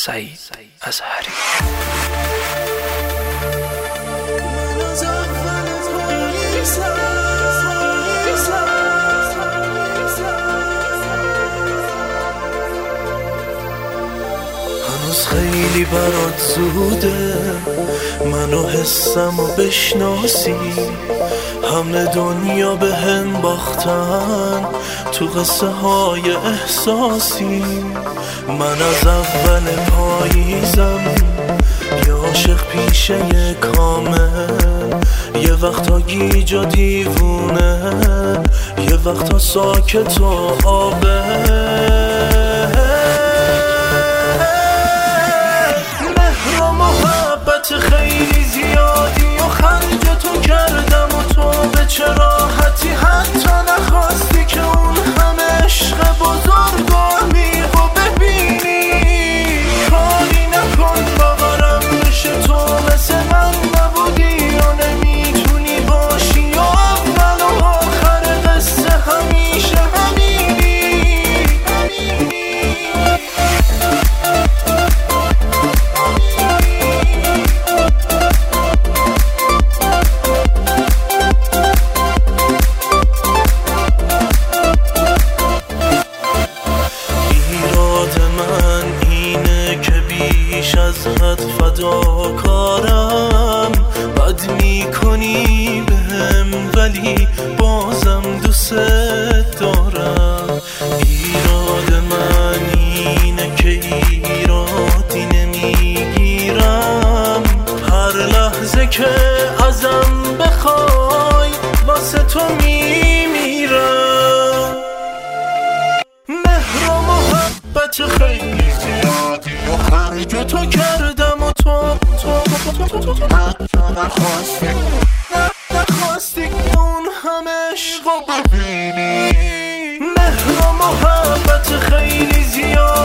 سعید اظهری. هنوز خیلی برات زوده منو حسمو بشناسی، همه دنیا به هم باختن تو قصه های احساسی. من از اول پاییزم یه عاشق پیشه یه کامل، یه وقتا گیج و دیوونه، یه وقتا ساکت و آبه. مهر و محبت خیلی زیادی و خرج تو کردم و تو به چه راحتی حتی نخواستی که اون همه عشق بزرگ و عمیق و ببینی. کاری نکن باورم بشه تو مثل من نبودی و نمیتونی باشی و اول و آخر قصه همیشه همینی. از حد فداکارم، بد میکنی بهم ولی بازم دوست دارم. ایراد من اینه که ایرادی نمیگیرم، هر لحظه که ازم بخوای واسه تو میمیرم. مهر و محبت خیلی زیادی و خرج تو کردم و تو نخواستی اون همه عشق رو ببینی. مهر و محبت خیلی زیادی